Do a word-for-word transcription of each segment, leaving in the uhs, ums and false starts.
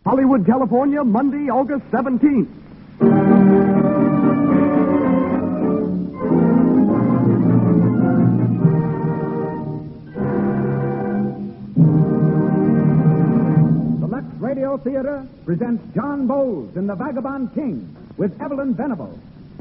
Hollywood, California, Monday, August seventeenth. The Lux Radio Theater presents John Bowles in The Vagabond King with Evelyn Venable.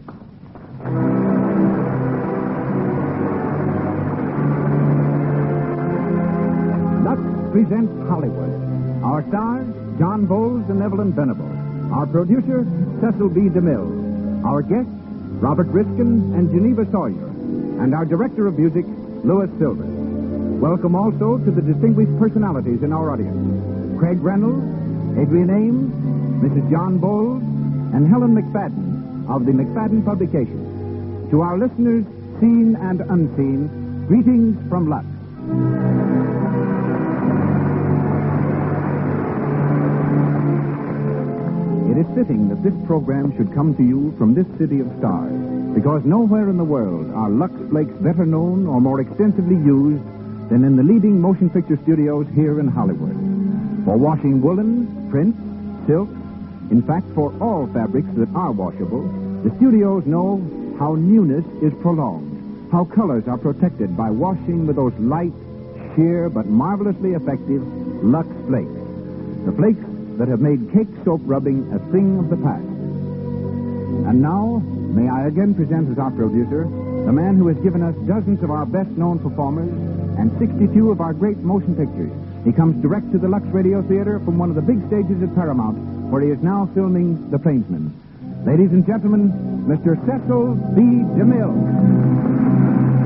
Lux presents Hollywood. Our stars, John Bowles and Evelyn Venable. Our producer, Cecil B. DeMille. Our guests, Robert Riskin and Geneva Sawyer. And our director of music, Louis Silver. Welcome also to the distinguished personalities in our audience. Craig Reynolds, Adrian Ames, Missus John Bowles, and Helen McFadden of the McFadden Publications. To our listeners, seen and unseen, greetings from Lux. It is fitting that this program should come to you from this city of stars, because nowhere in the world are Lux Flakes better known or more extensively used than in the leading motion picture studios here in Hollywood. For washing woolens, prints, silks, in fact, for all fabrics that are washable, the studios know how newness is prolonged, how colors are protected by washing with those light, sheer, but marvelously effective Lux Flakes. The flakes that have made cake soap rubbing a thing of the past. And now, may I again present as our producer the man who has given us dozens of our best-known performers and sixty-two of our great motion pictures. He comes direct to the Lux Radio Theater from one of the big stages at Paramount, where he is now filming The Plainsman. Ladies and gentlemen, Mister Cecil B. DeMille.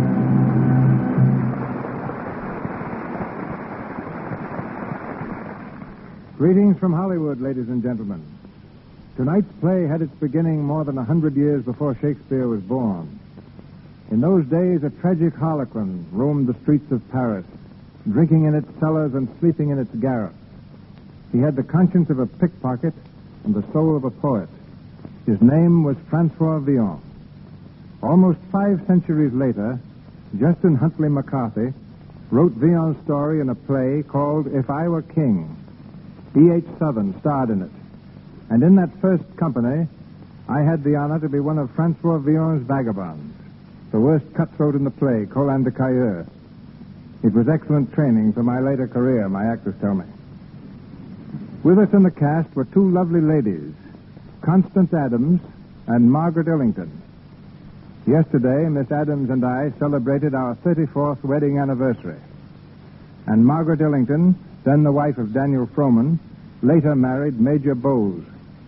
Greetings from Hollywood, ladies and gentlemen. Tonight's play had its beginning more than a hundred years before Shakespeare was born. In those days, a tragic harlequin roamed the streets of Paris, drinking in its cellars and sleeping in its garrets. He had the conscience of a pickpocket and the soul of a poet. His name was Francois Villon. Almost five centuries later, Justin Huntley McCarthy wrote Villon's story in a play called If I Were King. E H. Southern starred in it. And in that first company, I had the honor to be one of Francois Villon's vagabonds, the worst cutthroat in the play, Colin de Cailleux. It was excellent training for my later career, my actors tell me. With us in the cast were two lovely ladies, Constance Adams and Margaret Ellington. Yesterday, Miss Adams and I celebrated our thirty-fourth wedding anniversary. And Margaret Ellington, then the wife of Daniel Frohman, later married Major Bowles.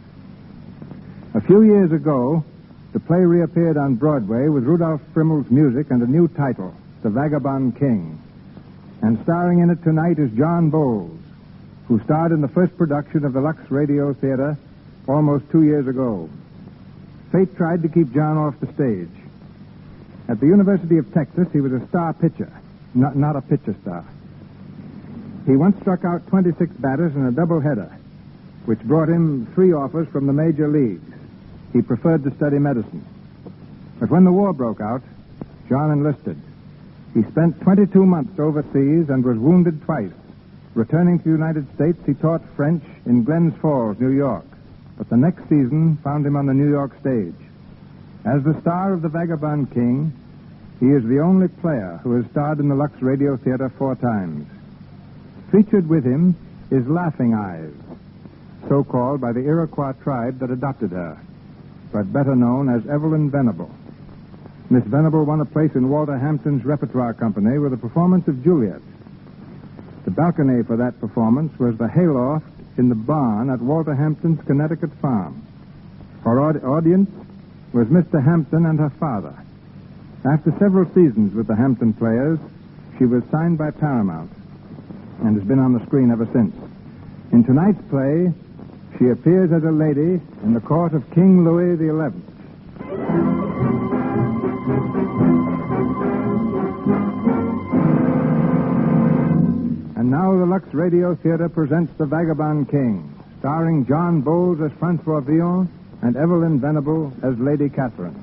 A few years ago, the play reappeared on Broadway with Rudolph Frimmel's music and a new title, The Vagabond King. And starring in it tonight is John Bowles, who starred in the first production of the Lux Radio Theater almost two years ago. Fate tried to keep John off the stage. At the University of Texas, he was a star pitcher, not, not a pitcher star. He once struck out twenty-six batters in a doubleheader, which brought him three offers from the major leagues. He preferred to study medicine. But when the war broke out, John enlisted. He spent twenty-two months overseas and was wounded twice. Returning to the United States, he taught French in Glens Falls, New York. But the next season found him on the New York stage. As the star of The Vagabond King, he is the only player who has starred in the Lux Radio Theater four times. Featured with him is Laughing Eyes, so called by the Iroquois tribe that adopted her, but better known as Evelyn Venable. Miss Venable won a place in Walter Hampton's repertoire company with a performance of Juliet. The balcony for that performance was the hayloft in the barn at Walter Hampton's Connecticut farm. Her aud- audience was Mister Hampton and her father. After several seasons with the Hampton Players, she was signed by Paramount and has been on the screen ever since. In tonight's play, she appears as a lady in the court of King Louis the Eleventh. And now the Lux Radio Theater presents The Vagabond King, starring John Bowles as Francois Villon and Evelyn Venable as Lady Catherine.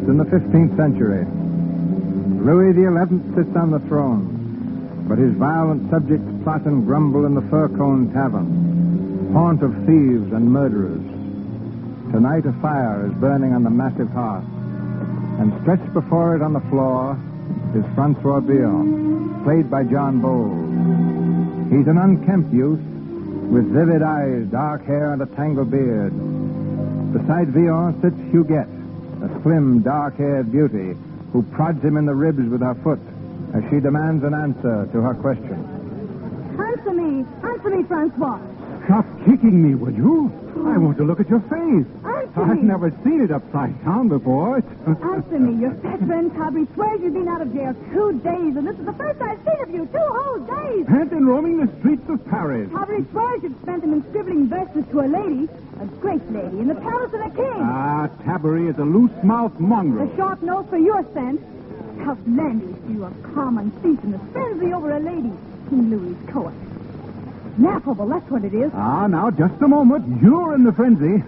in the fifteenth century. Louis the Eleventh sits on the throne, but his violent subjects plot and grumble in the Fir Cone Tavern, haunt of thieves and murderers. Tonight a fire is burning on the massive hearth, and stretched before it on the floor is Francois Villon, played by John Bowles. He's an unkempt youth with vivid eyes, dark hair, and a tangled beard. Beside Villon sits Huguette, a slim, dark-haired beauty who prods him in the ribs with her foot as she demands an answer to her question. Answer me. Answer me, Francois. Stop kicking me, would you? I want to look at your face. Answer I've me. never seen it upside down before. Answer me. Your fat friend Cabri swears you've been out of jail two days, and this is the first I've seen of you. Two whole days. And in roaming the streets of Paris. Cabri swears you've spent them in scribbling verses to a lady, a great lady, in the palace of the king. Ah, Taberry is a loose-mouthed mongrel. A short note for your sense. Outlandish, you a common thief in the frenzy over a lady. King Louis' court. Laughable, that's what it is. Ah, now, just a moment. You're in the frenzy.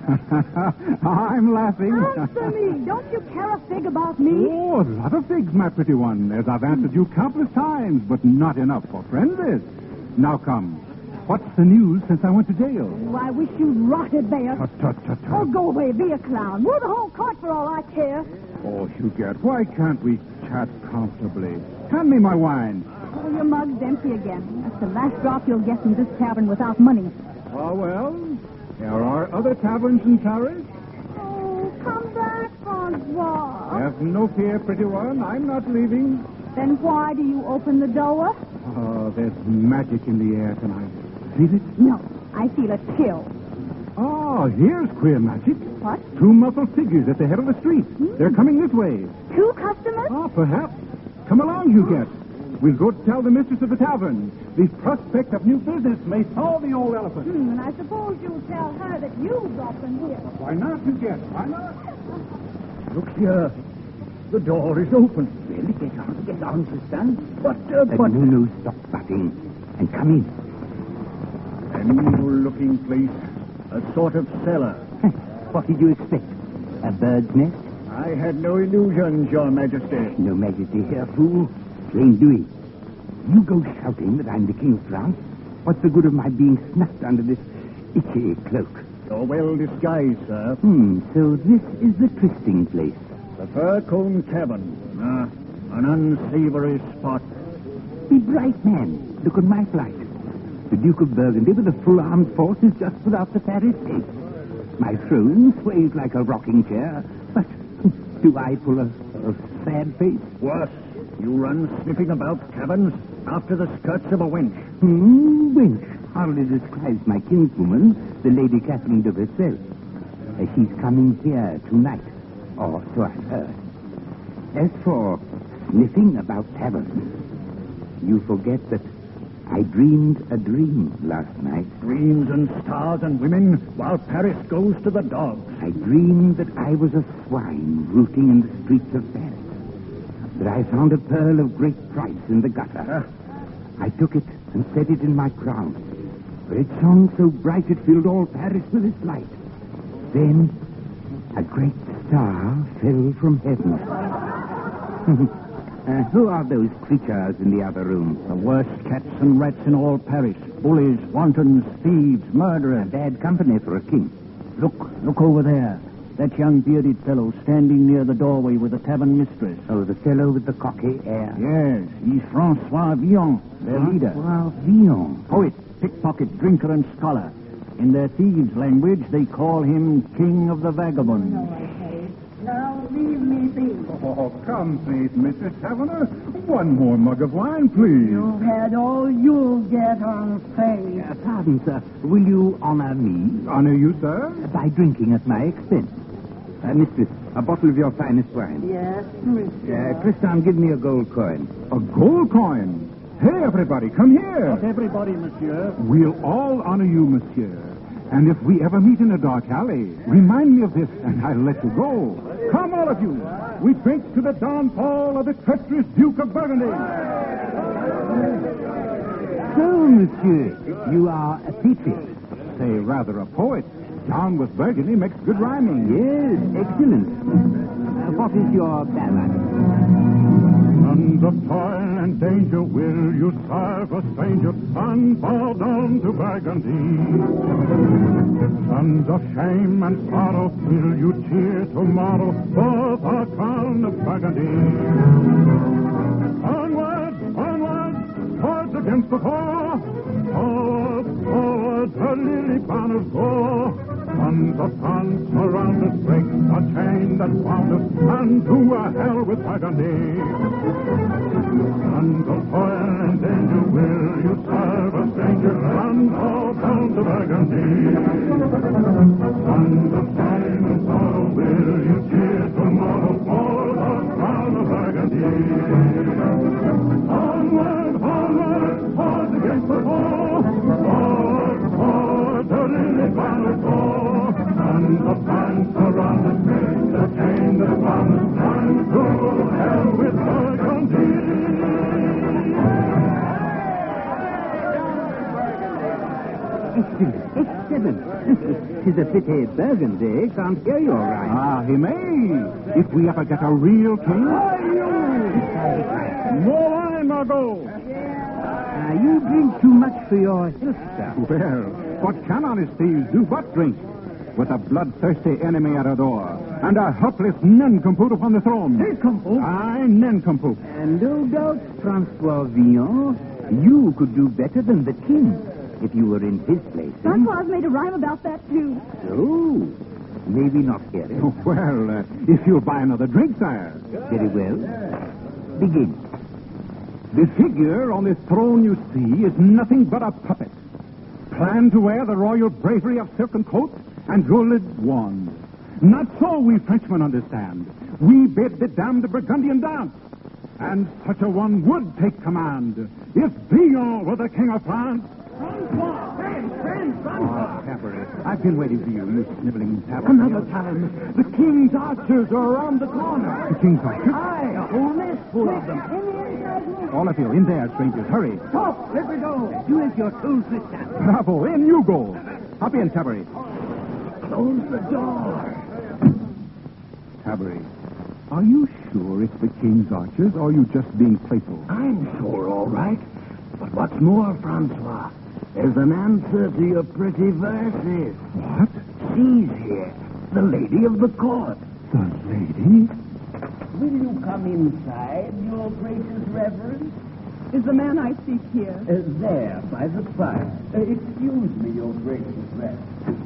I'm laughing. Answer me. Don't you care a fig about me? Oh, a lot of things, my pretty one, as I've answered you countless times, but not enough for frenzies. Now come. What's the news since I went to jail? Oh, I wish you'd rotted there. Tut, tut, tut, tut. Oh, go away. Be a clown. We're the whole court for all I care. Oh, Huguette, why can't we chat comfortably? Hand me my wine. Oh, your mug's empty again. That's the last drop you'll get from this tavern without money. Oh, well, there are other taverns in Paris. Oh, come back, Francois. Have no fear, pretty one. I'm not leaving. Then why do you open the door? Oh, there's magic in the air tonight. Feel it? No, I feel a chill. Oh, here's queer magic. What? Two muffled figures at the head of the street. They're coming this way. Two customers? Ah, perhaps. Come along, Huguette. We'll go to tell the mistress of the tavern. The prospect of new business may solve the old elephant. Hmm, and I suppose you'll tell her that you brought them here. Why not, Huguette? Why not? Look here. The door is open. Really? Get on, get on, Tristan. But, uh, Uh, but... no, no, stop butting. And come in. An evil-looking place. A sort of cellar. What did you expect? A bird's nest? I had no illusions, Your Majesty. No majesty here, fool. Plain doing. You go shouting that I'm the King of France. What's the good of my being snuffed under this itchy cloak? You're well disguised, sir. Hmm, so this is the trysting place. The Fir Cone Tavern. Ah, an unsavory spot. Be bright, man. Look at my flight. The Duke of Burgundy with a full armed force is just without the Paris gate. My throne sways like a rocking chair, but do I pull a, a sad face? Worse, you run sniffing about taverns after the skirts of a wench. Hmm, wench hardly describes my kinswoman, the Lady Catherine de Versailles. Uh, she's coming here tonight, or so I've heard. As for sniffing about taverns, you forget that I dreamed a dream last night. Dreams and stars and women, while Paris goes to the dogs. I dreamed that I was a swine rooting in the streets of Paris. That I found a pearl of great price in the gutter. I took it and set it in my crown, where it shone so bright it filled all Paris with its light. Then a great star fell from heaven. uh, who are those creatures in the other room? The worst cats and rats in all Paris. Bullies, wantons, thieves, murderers. Bad company for a king. Look, look over there. That young bearded fellow standing near the doorway with the tavern mistress. Oh, the fellow with the cocky air. Yes, he's Francois Villon, their leader. Francois Villon. Poet, pickpocket, drinker, and scholar. In their thieves' language, they call him King of the Vagabonds. Now leave me be. Oh, come, please, Mister Taverner. One more mug of wine, please. You've had all you'll get on faith. Uh, pardon, sir. Will you honor me Honor you, sir? by drinking at my expense? Uh, mistress, a bottle of your finest wine. Yes, mister. Uh, Tristan, give me a gold coin. A gold coin. Hey, everybody, come here. Not everybody, monsieur. We'll all honor you, monsieur. And if we ever meet in a dark alley, remind me of this, and I'll let you go. Come, all of you. We drink to the downfall of the treacherous Duke of Burgundy. So, monsieur, you are a patriot. Say, rather a poet. Down with Burgundy makes good rhyming. Yes, excellent. Uh, what is your ballad? Sons of toil and danger, will you serve a stranger? Son, fall down to Burgundy. Sons of shame and sorrow, will you cheer tomorrow for the crown of Burgundy? Onward, onward, swords against the foe. Forward, forward, the lily banners go. Sons of France, around us break a chain that bound us, and to a hell with Burgundy. Sons of toil and danger, will you serve a stranger, and fall down to Burgundy? Sons of shame and sorrow, will you cheer tomorrow for the crown of Burgundy? Onward, onward, swords against the foe. Forward, forward, the lily banners go. Sons of France, around us break the chain that bound us, and to hell with Burgundy. Excellent, excellent. Tis a pity Burgundy can't hear you all right. Ah, he may. If we ever get a real king. More wine, Margot. Uh, you drink too much for your health, sir. Well, what can honest thieves do but drink? With a bloodthirsty enemy at our door, and a helpless nincompoop upon the throne. Nincompoop? Aye, nincompoop. And no doubt, Francois Villon, you could do better than the king if you were in his place. eh? Francois made a rhyme about that, too. So, maybe not here. eh? Oh, well, uh, if you'll buy another drink, sire. Very well. Begin. The figure on this throne you see is nothing but a puppet. Planned to wear the royal bravery of silken coat and jeweled wand. Not so we Frenchmen understand. We bid the damned Burgundian dance. And such a one would take command if Villon were the king of France. Francois! Friend, friend, Oh, Francois! Pepper, I've been waiting for you, you sniveling tap. Another time. The king's archers are around the corner. The king's archers? Aye, a whole nest full of them. All of you, in there, strangers, hurry. Stop! Let me go. Do as you're told, sister. Bravo, in you go. Hop in, Taberry. Close the door. Taberry, are you sure it's the king's archers, or are you just being playful? I'm sure, all right. But what's more, Francois, there's an answer to your pretty verses. What? She's here, the lady of the court. The lady? Will you come inside, your gracious reverence? Is the man I seek here? Uh, there, by the fire. Uh, excuse me, your gracious reverence.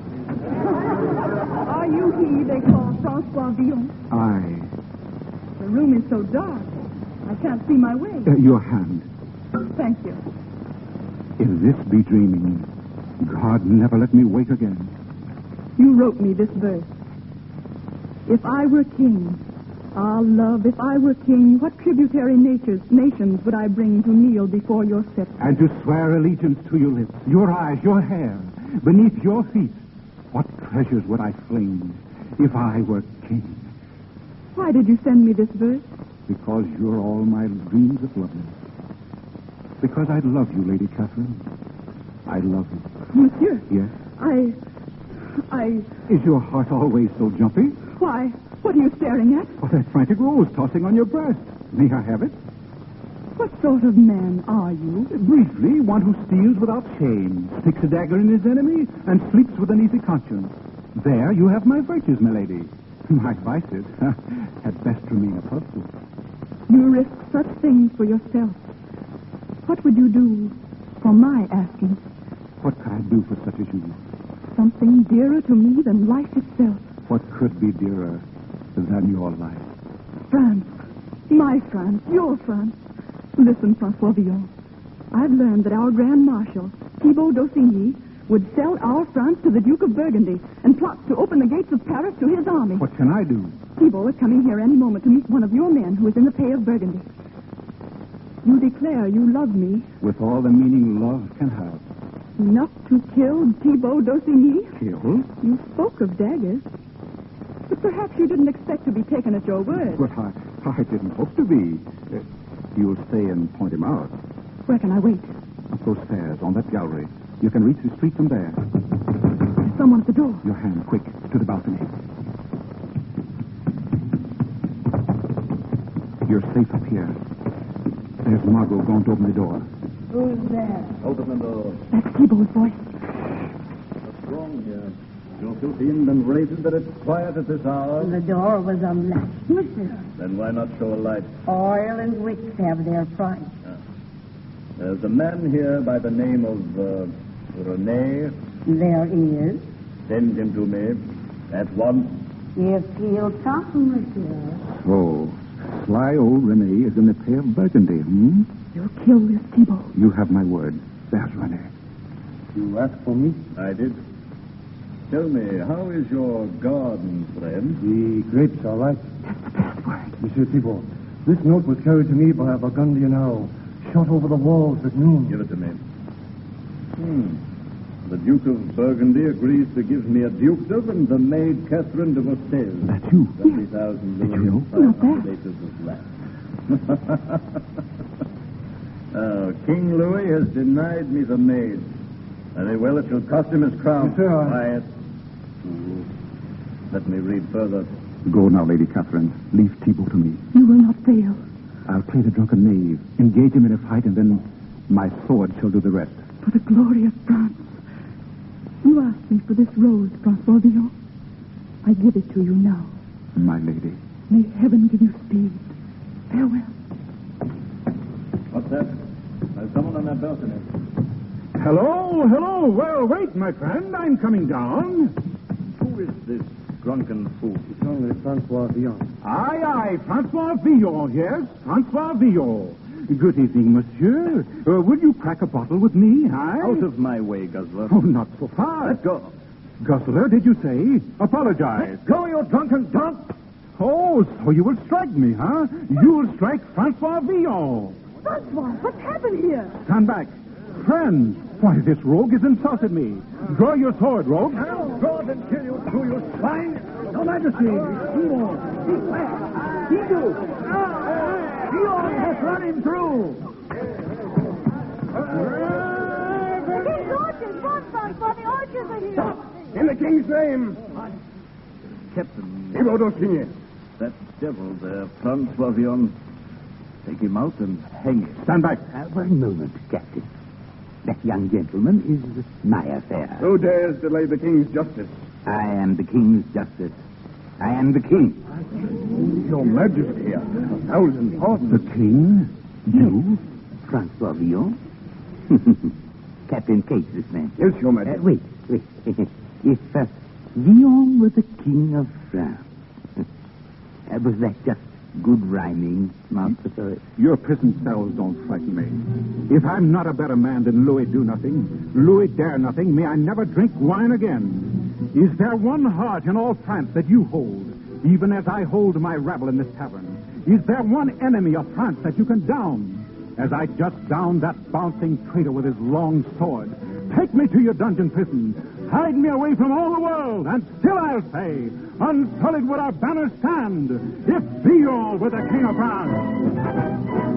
Are you he they call Francois Villon? Aye. The room is so dark, I can't see my way. Uh, your hand. Thank you. If this be dreaming, God never let me wake again. You wrote me this verse. If I were king, ah, love, if I were king, what tributary natures, nations would I bring to kneel before your scepter? And to swear allegiance to your lips, your eyes, your hair, beneath your feet. What treasures would I fling if I were king? Why did you send me this verse? Because you're all my dreams of loveliness. Because I love you, Lady Catherine. I love you. Monsieur, Yes? I... I... Is your heart always so jumpy? Why, what are you staring at? Oh, that frantic rose tossing on your breast. May I have it? What sort of man are you? Briefly, one who steals without shame, sticks a dagger in his enemy, and sleeps with an easy conscience. There you have my virtues, my lady. My vices had best remain a puzzle. You risk such things for yourself. What would you do for my asking? What could I do for such as you? Something dearer to me than life itself. What could be dearer than your life? France. My France. Your France. Listen, Francois Villon. I've learned that our Grand Marshal, Thibaut d'Aussigny, would sell our France to the Duke of Burgundy and plots to open the gates of Paris to his army. What can I do? Thibaut is coming here any moment to meet one of your men who is in the pay of Burgundy. You declare you love me With all the meaning love can have. enough to kill Thibaut d'Aussigny? Kill? You spoke of daggers. But perhaps you didn't expect to be taken at your word. But I, I didn't hope to be. Uh, you'll stay and point him out. Where can I wait? Up those stairs, on that gallery. You can reach the street from there. someone at the door. Your hand, quick, to the balcony. You're safe up here. There's Margot going to open the door. Who's there? Open the door. That's Thibault's voice. What's wrong here? Don't you seem and reason that it's quiet at this hour? The door was unlatched, mister. Then why not show a light? Oil and wicks have their price. There's a man here by the name of uh, Rene. There is. Send him to me at once. If he'll come, monsieur. So, sly old Rene is in the pay of Burgundy, hmm? You'll kill this Thibault. You have my word. There's Rene. You asked for me? I did. Tell me, how is your garden, friend? The grapes are ripe. That's the password. Monsieur Thibault, this note was carried to me by a Burgundian owl, shot over the walls at noon. Give it to me. Hmm. The Duke of Burgundy agrees to give me a dukedom and the maid Catherine de Vaucel. That's you. Twenty thousand Did you know? Not bad. acres of land. Oh, King Louis has denied me the maid. Very well, it shall cost him his crown. Yes, sir. Quiet. Fool. Let me read further. Go now, Lady Catherine. Leave Thibault to me. You will not fail. I'll play the drunken knave, engage him in a fight, and then my sword shall do the rest. For the glory of France. You asked me for this rose, Francois Villon. I give it to you now. My lady. May heaven give you speed. Farewell. What's that? There's someone on that balcony. Hello, hello. Well, wait, my friend. I'm coming down. Who is this drunken fool? It's only Francois Villon. Aye, aye, Francois Villon, yes, Francois Villon. Good evening, monsieur. Uh, will you crack a bottle with me, aye? Out of my way, Guzzler. Oh, not so fast. Let go. Guzzler, did you say? Apologize. Go, you drunken dump! Oh, so you will strike me, huh? You'll strike Francois Villon. Francois, what's happened here? Stand back. Friends, why, this rogue has insulted me. Draw your sword, rogue. I'll draw it and kill you too, you swine! Your Majesty, Villon, keep back! Keep you! Villon has run him through! King's orchards, run, Francois. The orchards are here. Stop! In the king's name! Captain, Thibault d'Aussigny. that devil there, Francois Villon, take him out and hang him. Stand back. Uh, one moment, Captain. That young gentleman is my affair. Who dares delay the king's justice? I am the king's justice. I am the king. Your Majesty, a thousand pardons. The king? You? Francois Villon? Captain Case, this man. Yes, Your Uh, Majesty. wait, wait. If uh, Villon were the king of France, uh, was that just good rhyming, Master Poet? Your prison cells don't frighten me. If I'm not a better man than Louis Do Nothing, Louis Dare Nothing, may I never drink wine again. Is there one heart in all France that you hold, even as I hold my rabble in this tavern? Is there one enemy of France that you can down, as I just downed that bouncing traitor with his long sword? Take me to your dungeon prison. Hide me away from all the world, and still I'll say, unsullied would our banner stand, if Villon were the king of France.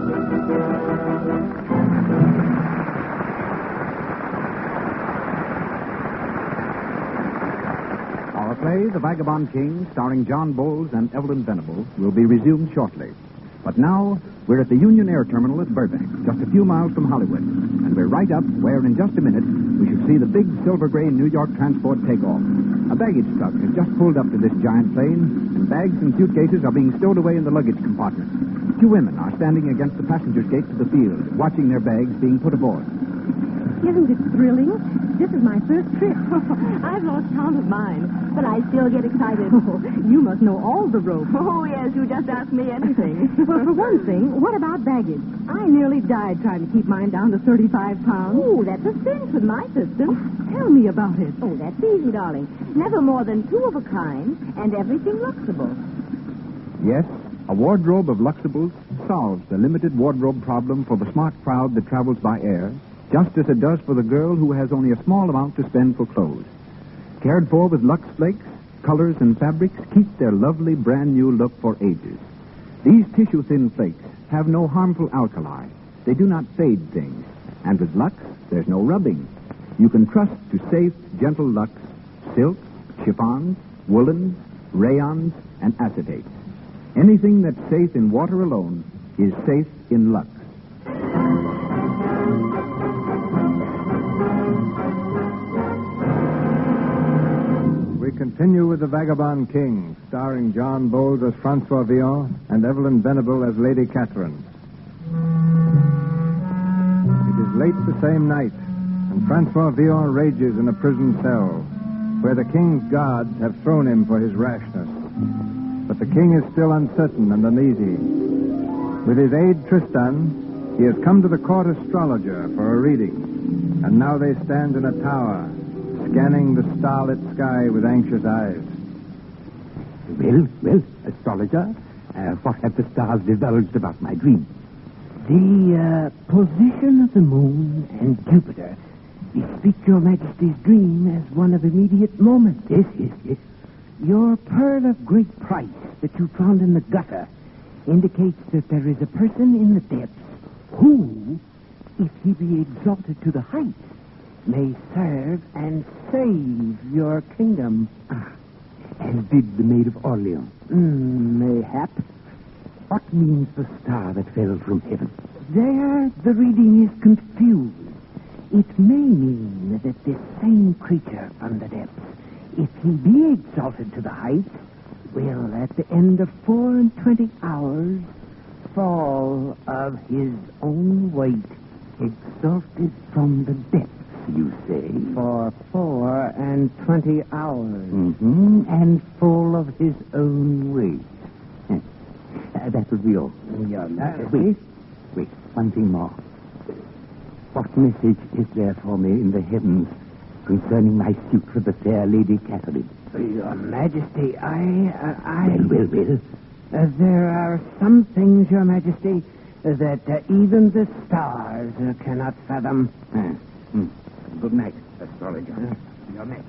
Our play, The Vagabond King, starring John Bowles and Evelyn Venable, will be resumed shortly. But now, we're at the Union Air Terminal at Burbank, just a few miles from Hollywood. And we're right up where, in just a minute, we should see the big silver gray New York transport take off. A baggage truck has just pulled up to this giant plane, and bags and suitcases are being stowed away in the luggage compartment. Two women are standing against the passenger's gate to the field, watching their bags being put aboard. Isn't it thrilling? This is my first trip. I've lost count of mine, but I still get excited. Oh, you must know all the ropes. Oh, yes, you just ask me anything. Well, for one thing, what about baggage? I nearly died trying to keep mine down to thirty-five pounds. Oh, that's a cinch with my system. Oh, tell me about it. Oh, that's easy, darling. Never more than two of a kind, and everything Luxable. Yes, a wardrobe of Luxables solves the limited wardrobe problem for the smart crowd that travels by air, just as it does for the girl who has only a small amount to spend for clothes. Cared for with Lux Flakes, colors and fabrics keep their lovely brand new look for ages. These tissue-thin flakes have no harmful alkali. They do not fade things. And with Lux, there's no rubbing. You can trust to safe, gentle Lux, silks, chiffons, woolens, rayons, and acetates. Anything that's safe in water alone is safe in Lux. We continue with The Vagabond King, starring John Bowles as Francois Villon and Evelyn Venable as Lady Catherine. It is late the same night, and Francois Villon rages in a prison cell, where the king's guards have thrown him for his rashness. But the king is still uncertain and uneasy. With his aide Tristan, he has come to the court astrologer for a reading, and now they stand in a tower, scanning the starlit sky with anxious eyes. Well, well, astrologer, uh, what have the stars divulged about my dream? The uh, position of the moon and Jupiter bespeak your Majesty's dream as one of immediate moment. Yes, yes, yes. Your pearl of great price that you found in the gutter indicates that there is a person in the depths who, if he be exalted to the heights, may serve and save your kingdom. Ah, as did the Maid of Orleans. Mm, mayhap. What means the star that fell from heaven? There the reading is confused. It may mean that this same creature from the depths, if he be exalted to the heights, will at the end of four and twenty hours fall of his own weight. Exalted from the depths, you say? For four and twenty hours. Mm-hmm. And full of his own weight. Uh, that would be all. Your Majesty? Uh, wait, wait, one thing more. What message is there for me in the heavens concerning my suit for the fair Lady Catherine? Your Majesty, I... Uh, I... Well, well, well. Uh, there are some things, Your Majesty, uh, that uh, even the stars uh, cannot fathom. Ah, mm. Good night, astrologer. Uh, Your next.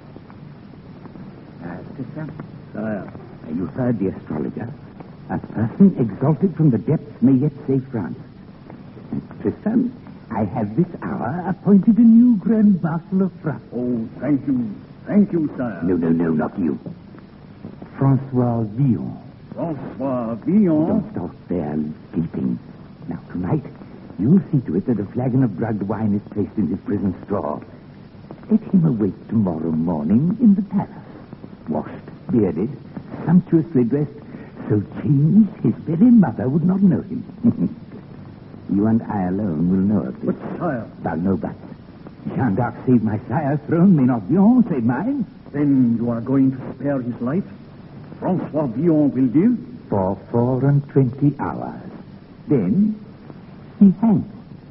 Uh, sister? Sire. Uh, you heard the astrologer. A person exalted from the depths may yet save France. And Tristan, I have this hour appointed a new Grand Marshal of France. Oh, thank you. Thank you, sire. No, no, no, not you. Francois Villon. Francois Villon? Don't stop there sleeping. Now, tonight, you'll see to it that a flagon of drugged wine is placed in his prison straw. Let him awake tomorrow morning in the palace. Washed, bearded, sumptuously dressed, so changed his very mother would not know him. You and I alone will know of this. But, sire... Well, no buts. Jeanne d'Arc saved my sire's throne, may not Villon save mine. Then you are going to spare his life? Francois Villon will live? For four and twenty hours. Then he hangs.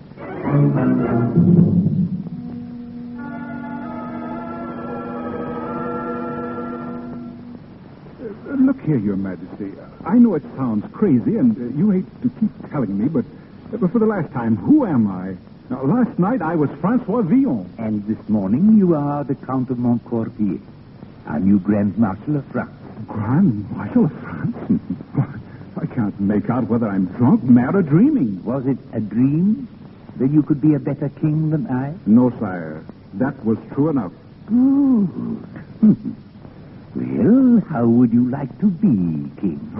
Uh, look here, Your Majesty. I know it sounds crazy, and uh, you hate to keep telling me, but, uh, but for the last time, who am I? Now, last night I was Francois Villon. And this morning you are the Count of Montcordier, our new Grand Marshal of France. Grand Marshal of France? I can't make out whether I'm drunk, mad, or dreaming. Was it a dream that you could be a better king than I? No, sire. That was true enough. Good. Well, how would you like to be king?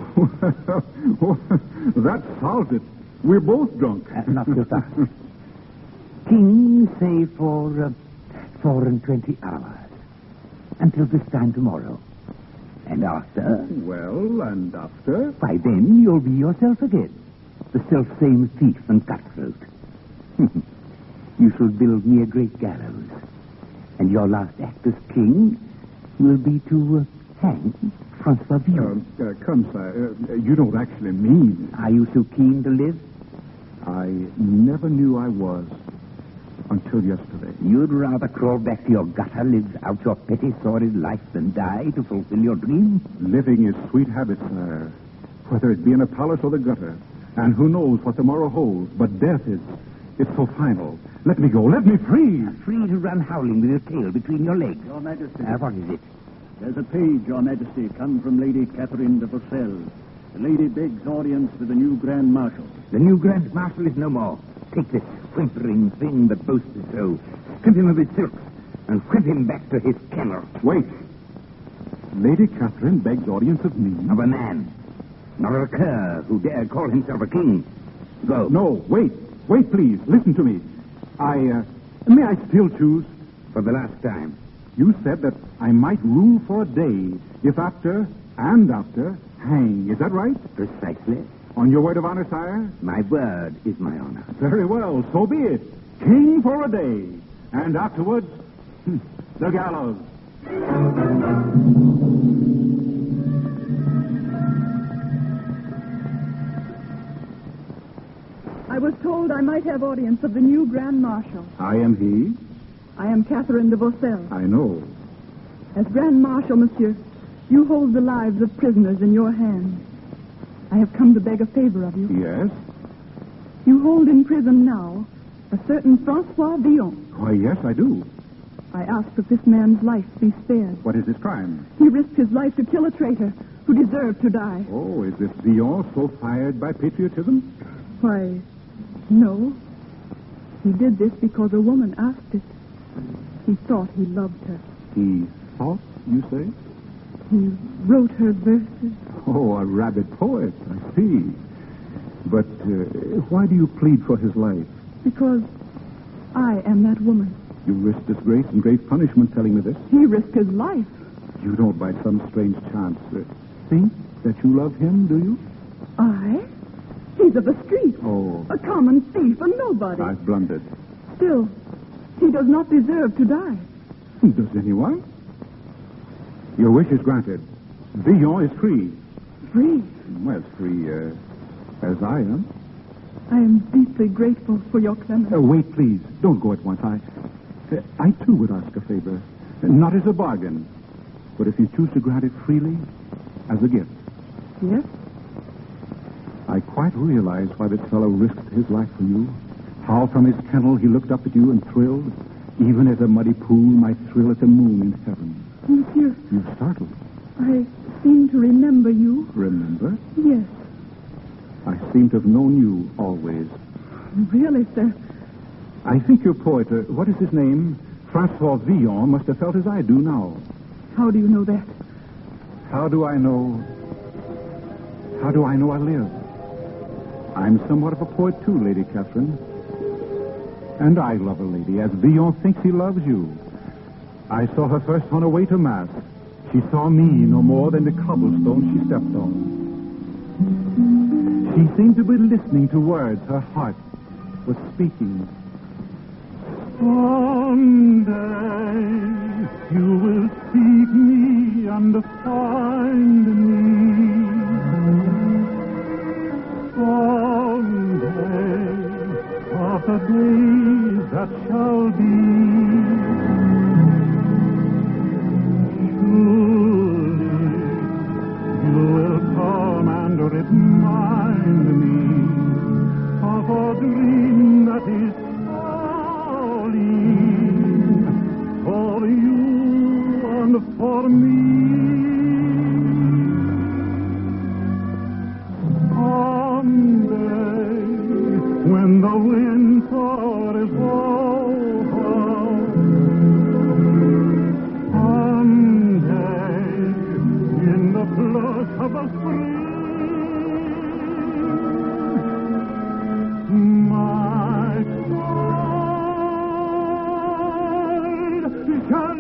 That solves it. We're both drunk. Uh, not so fast. King, say, for uh, four and twenty hours. Until this time tomorrow. And after? Well, and after? Why, then you'll be yourself again. The self-same thief and cutthroat. You shall build me a great gallows. And your last act as king will be to uh, hang Francois Villon. Uh, uh, come, sir. Uh, you don't actually mean... Are you so keen to live? I never knew I was. Until yesterday. You'd rather crawl back to your gutter, live out your petty, sordid life than die to fulfill your dream? Living is sweet habit, sir. Whether it be in a palace or the gutter. And who knows what tomorrow holds. But death is... it's so final. Let me go. Let me free. Free to run howling with your tail between your legs. Your Majesty. Uh, what is it? There's a page, Your Majesty, come from Lady Catherine de Vaucelles. The lady begs audience with the new Grand Marshal. The new Grand Marshal is no more. Take this whimpering thing that boasted so. strip him of his silks and whip him back to his kennel. Wait. Lady Catherine begs audience of me? Of a man. Not a cur who dare call himself a king. Go. No, wait. Wait, please. Listen to me. I, uh, may I still choose? For the last time. You said that I might rule for a day, if after and after hang. Is that right? Precisely. On your word of honor, sire? My word is my honor. Very well, so be it. King for a day. And afterwards, the gallows. I was told I might have audience of the new Grand Marshal. I am he. I am Catherine de Vaucelles. I know. As Grand Marshal, monsieur, you hold the lives of prisoners in your hands. I have come to beg a favor of you. Yes? You hold in prison now a certain Francois Villon. Why, yes, I do. I ask that this man's life be spared. What is his crime? He risked his life to kill a traitor who deserved to die. Oh, is this Villon so fired by patriotism? Why, no. He did this because a woman asked it. He thought he loved her. He thought, you say? He wrote her verses. Oh, a rabid poet, I see. But uh, why do you plead for his life? Because I am that woman. You risked disgrace and grave punishment telling me this? He risked his life. You don't, by some strange chance, uh, think that you love him, do you? I? He's of the street. Oh. A common thief, a nobody. I've blundered. Still, he does not deserve to die. Does anyone? Your wish is granted. Villon is free. Free? Well, as free uh, as I am. I am deeply grateful for your clemency. Uh, wait, please. Don't go at once. I, uh, I, too, would ask a favor. Uh, not as a bargain, but if you choose to grant it freely, as a gift. Yes? I quite realize why this fellow risked his life for you. How from his kennel he looked up at you and thrilled, even as a muddy pool might thrill at the moon in heaven. Monsieur. You're startled. I seem to remember you. Remember? Yes. I seem to have known you always. Really, sir? I think your poet, uh, what is his name? Francois Villon must have felt as I do now. How do you know that? How do I know... How do I know I live? I'm somewhat of a poet, too, Lady Catherine. And I love a lady, as Villon thinks he loves you. I saw her first on her way to Mass. She saw me no more than the cobblestone she stepped on. She seemed to be listening to words her heart was speaking. Someday you will seek me and find me. Someday, of the days that shall be, surely you will come and remind me of a dream that is falling for you and for me. Someday, when the winter is over, someday, in the flush of a spring, my child shall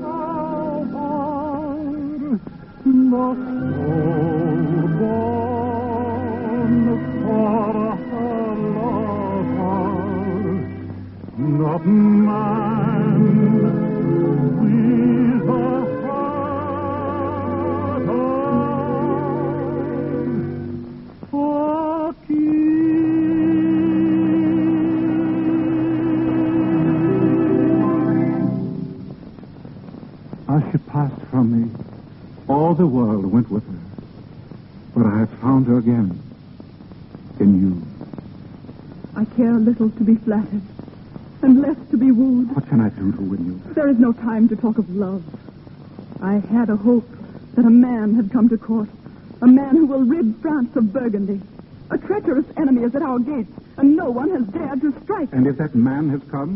discover the soul born for her lover, not man with a heart of a king. As she passed from me, all the world went with her. But I have found her again. In you. I care little to be flattered, and less to be wooed. What can I do to win you? There is no time to talk of love. I had a hope that a man had come to court, a man who will rid France of Burgundy. A treacherous enemy is at our gates, and no one has dared to strike. And if that man has come?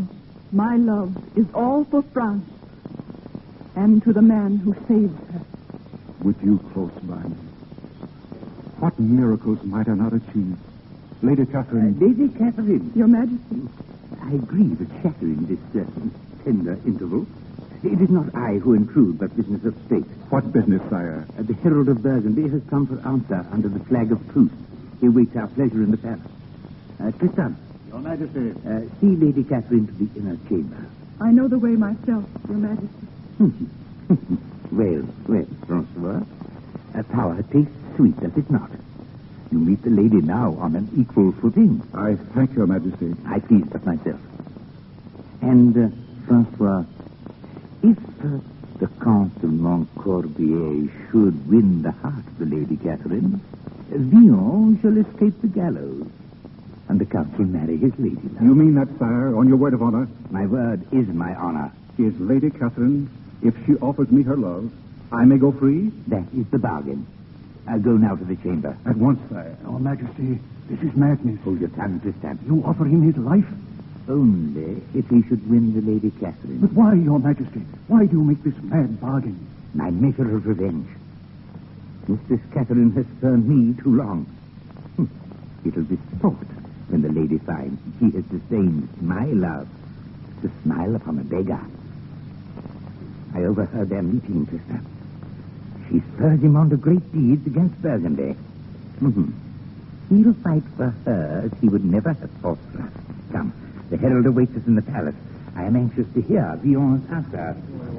My love is all for France and to the man who saved her. With you close by me, what miracles might I not achieve? Lady Catherine. Uh, Lady Catherine. Your Majesty. I grieve at shattering this uh, tender interval. It is not I who intrude, but business of state. What business, sire? Uh, the Herald of Burgundy has come for answer under the flag of truce. He awaits our pleasure in the palace. Uh, Tristan. Your Majesty. Uh, see Lady Catherine to the inner chamber. I know the way myself, Your Majesty. well, well, Francois. Uh, power tastes sweet, does it not? You meet the lady now on an equal footing. I thank your Majesty. I please but myself. And, uh, Francois, if uh, the Count of Montcorbier should win the heart of the Lady Catherine, Villon shall escape the gallows, and the Count will marry his lady love. You mean that, sire, on your word of honor? My word is my honor. Is Lady Catherine, if she offers me her love, I may go free? That is the bargain. I'll go now to the chamber. At once, sire. Your Majesty, this is madness. Hold your tongue, Tristan. You offer him his life? Only if he should win the Lady Catherine. But why, Your Majesty? Why do you make this mad bargain? My measure of revenge. Mistress Catherine has spurned me too long. Hm. It'll be sport when the lady finds he has disdained my love to smile upon a beggar. I overheard their meeting, Tristan. She spurs him on to great deeds against Burgundy. Mm-hmm. He'll fight for her as he would never have fought for us. Come, the herald awaits us in the palace. I am anxious to hear Villon's answer.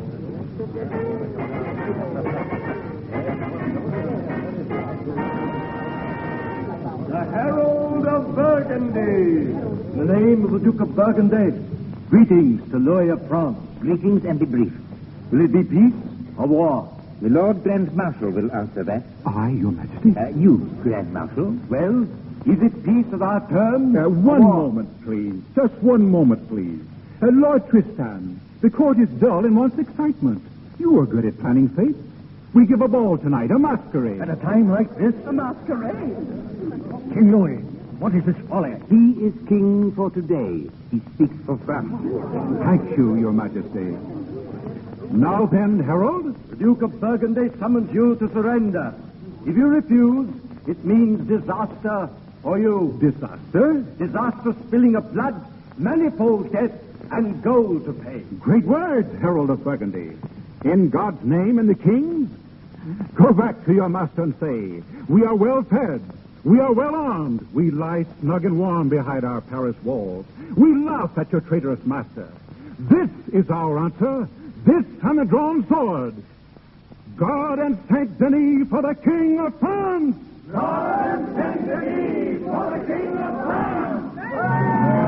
The Herald of Burgundy. In the name of the Duke of Burgundy, greetings to Louis of France. Greetings, and be brief. Will it be peace or war? The Lord Grand Marshal will answer that. I, your Majesty? Uh, you, Grand Marshal. Well, is it peace of our terms? Uh, one moment, please. Just one moment, please. Uh, Lord Tristan, the court is dull and wants excitement. You are good at planning fate. We give a ball tonight, a masquerade. At a time like this? A masquerade. King Louis, what is this folly? He is king for today. He speaks for France. Thank you, your Majesty. Now then, Herald. The Duke of Burgundy summons you to surrender. If you refuse, it means disaster for you. Disaster? Disaster, spilling of blood, manifold death, and gold to pay. Great words, Herald of Burgundy. In God's name and the King's, go back to your master and say, we are well fed, we are well armed, we lie snug and warm behind our Paris walls. We laugh at your traitorous master. This is our answer, this and the drawn sword. God and Saint Denis for the King of France! God and Saint Denis for the King of France!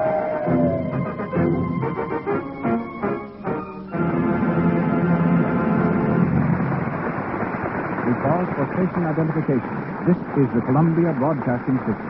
We pause for station identification. This is the Columbia Broadcasting System.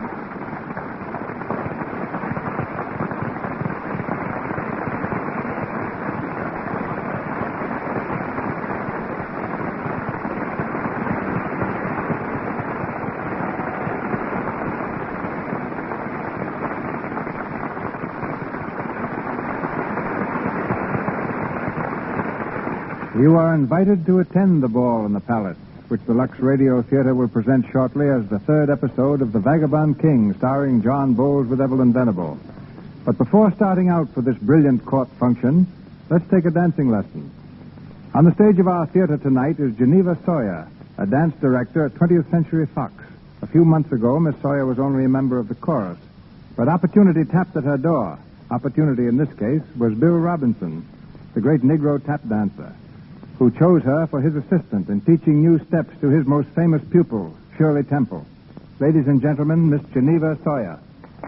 You are invited to attend the ball in the palace, which the Lux Radio Theater will present shortly as the third episode of The Vagabond King, starring John Bowles with Evelyn Venable. But before starting out for this brilliant court function, let's take a dancing lesson. On the stage of our theater tonight is Geneva Sawyer, a dance director at twentieth Century Fox. A few months ago, Miss Sawyer was only a member of the chorus, but opportunity tapped at her door. Opportunity, in this case, was Bill Robinson, the great Negro tap dancer, who chose her for his assistant in teaching new steps to his most famous pupil, Shirley Temple. Ladies and gentlemen, Miss Geneva Sawyer.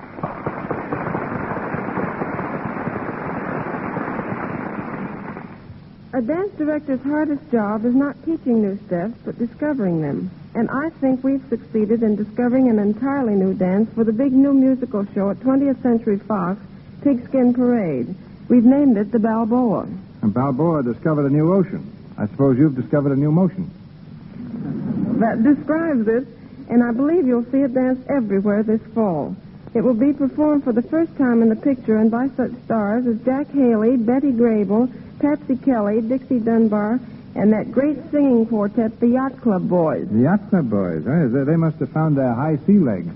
A dance director's hardest job is not teaching new steps, but discovering them. And I think we've succeeded in discovering an entirely new dance for the big new musical show at twentieth Century Fox, Pigskin Parade. We've named it the Balboa. And Balboa discovered a new ocean. I suppose you've discovered a new motion. That describes it, and I believe you'll see it danced everywhere this fall. It will be performed for the first time in the picture and by such stars as Jack Haley, Betty Grable, Patsy Kelly, Dixie Dunbar, and that great singing quartet, the Yacht Club Boys. The Yacht Club Boys, eh? They they must have found their high sea legs.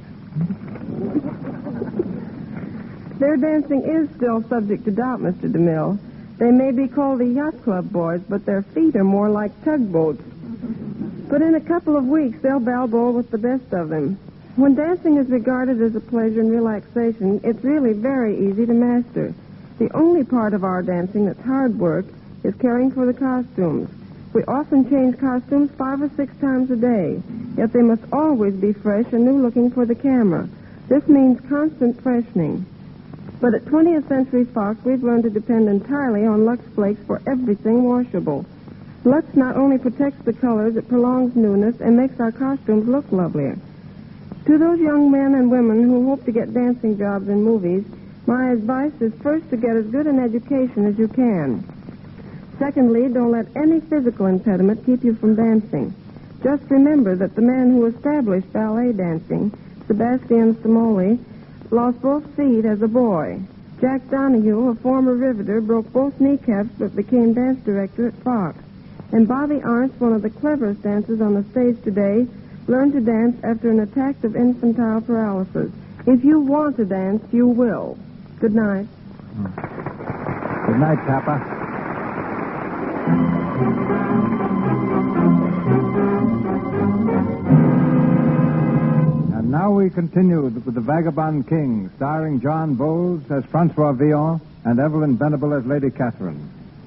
Their dancing is still subject to doubt, Mister DeMille. They may be called the Yacht Club Boys, but their feet are more like tugboats. But in a couple of weeks, they'll balboa with the best of them. When dancing is regarded as a pleasure and relaxation, it's really very easy to master. The only part of our dancing that's hard work is caring for the costumes. We often change costumes five or six times a day, yet they must always be fresh and new-looking for the camera. This means constant freshening. But at twentieth Century Fox, we've learned to depend entirely on Lux Flakes for everything washable. Lux not only protects the colors, it prolongs newness and makes our costumes look lovelier. To those young men and women who hope to get dancing jobs in movies, my advice is first to get as good an education as you can. Secondly, don't let any physical impediment keep you from dancing. Just remember that the man who established ballet dancing, Sebastian Samoli, lost both feet as a boy. Jack Donahue, a former riveter, broke both kneecaps but became dance director at Fox. And Bobby Arndt, one of the cleverest dancers on the stage today, learned to dance after an attack of infantile paralysis. If you want to dance, you will. Good night. Good night, Papa. And now we continue with The Vagabond King, starring John Bowles as Francois Villon and Evelyn Venable as Lady Catherine.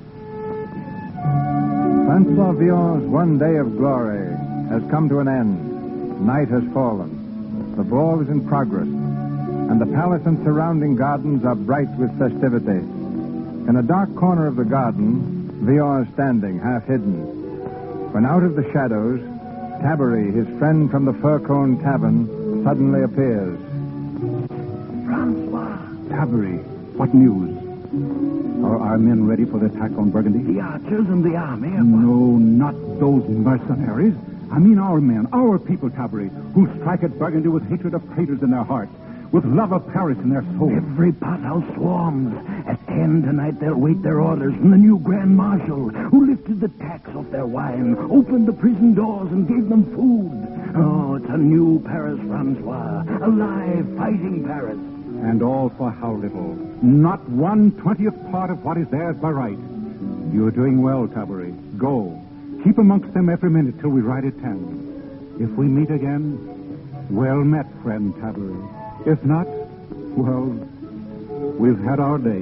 Francois Villon's one day of glory has come to an end. Night has fallen. The ball is in progress, and the palace and surrounding gardens are bright with festivity. In a dark corner of the garden, Villon is standing, half hidden, when out of the shadows, Tabary, his friend from the Fur-Cone Tavern, suddenly appears. Francois! Tabary, what news? Are our men ready for the attack on Burgundy? The archers and the army are... No, not those mercenaries. I mean our men, our people, Tabary, who strike at Burgundy with hatred of traitors in their hearts, with love of Paris in their souls. Every pothouse swarms. At ten tonight, they'll wait their orders from the new Grand Marshal, who lifted the tax off their wine, opened the prison doors, and gave them food. Oh, it's a new Paris, Francois. A live, fighting Paris. And all for how little? Not one twentieth part of what is theirs by right. You're doing well, Tabary. Go. Keep amongst them every minute till we ride at ten. If we meet again, well met, friend Tabary. If not, well, we've had our day.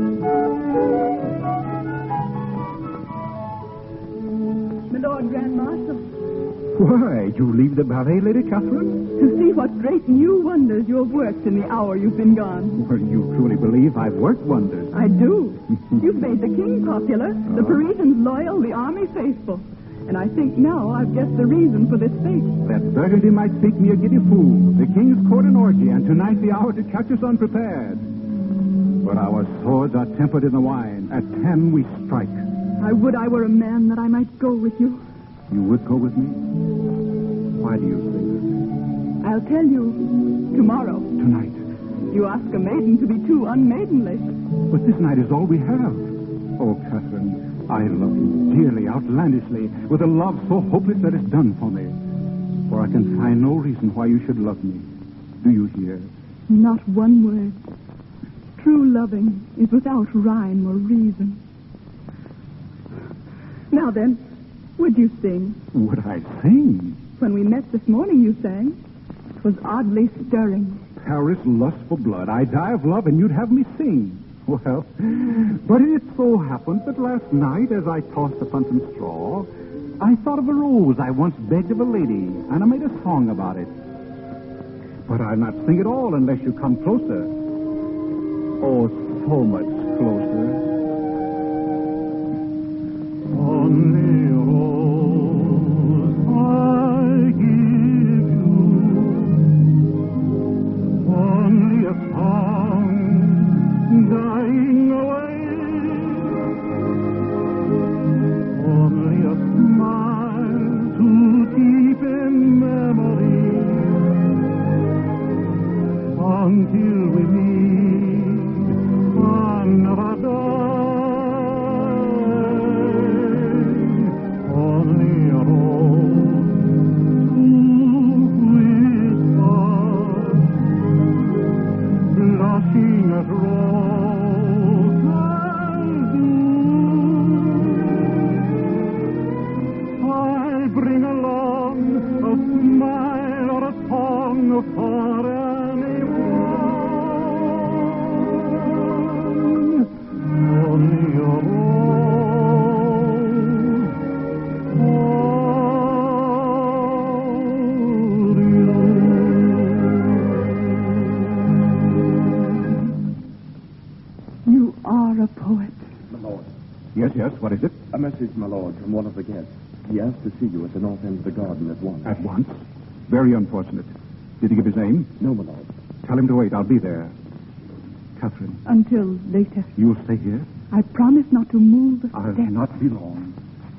My Lord Grand Marshal. Why, you leave the ballet, Lady Catherine? To see what great new wonders you have worked in the hour you've been gone. Well, you truly believe I've worked wonders. I do. You've made the king popular, the Parisians loyal, the army faithful. And I think now I've guessed the reason for this fate. That Burgundy might think me a giddy fool. The king's court an orgy, and tonight's the hour to catch us unprepared. But our swords are tempered in the wine. At ten we strike. I would I were a man that I might go with you. You would go with me? Why do you say that? I'll tell you tomorrow. Tonight? You ask a maiden to be too unmaidenly. But this night is all we have. Oh, Catherine, I love you dearly, outlandishly, with a love so hopeless that it's done for me. For I can find no reason why you should love me. Do you hear? Not one word. True loving is without rhyme or reason. Now then, would you sing? Would I sing? When we met this morning, you sang. It was oddly stirring. Paris lust for blood. I die of love, and you'd have me sing. Well, but it so happened that last night, as I tossed upon some straw, I thought of a rose I once begged of a lady, and I made a song about it. But I'll not sing at all unless you come closer. Oh, so much closer. Only a rose I give you, only a song dying away, only a smile to keep in memory, until bring along a smile or a song for anyone. Only your You are a poet. My lord. Yes, yes, what is it? A message, my lord, from one of the guests. He asked to see you at the north end of the garden at once. At once? Very unfortunate. Did he give his name? No, my lord. Tell him to wait. I'll be there. Catherine, Until later. you'll stay here? I promise not to move a I'll step. not be long.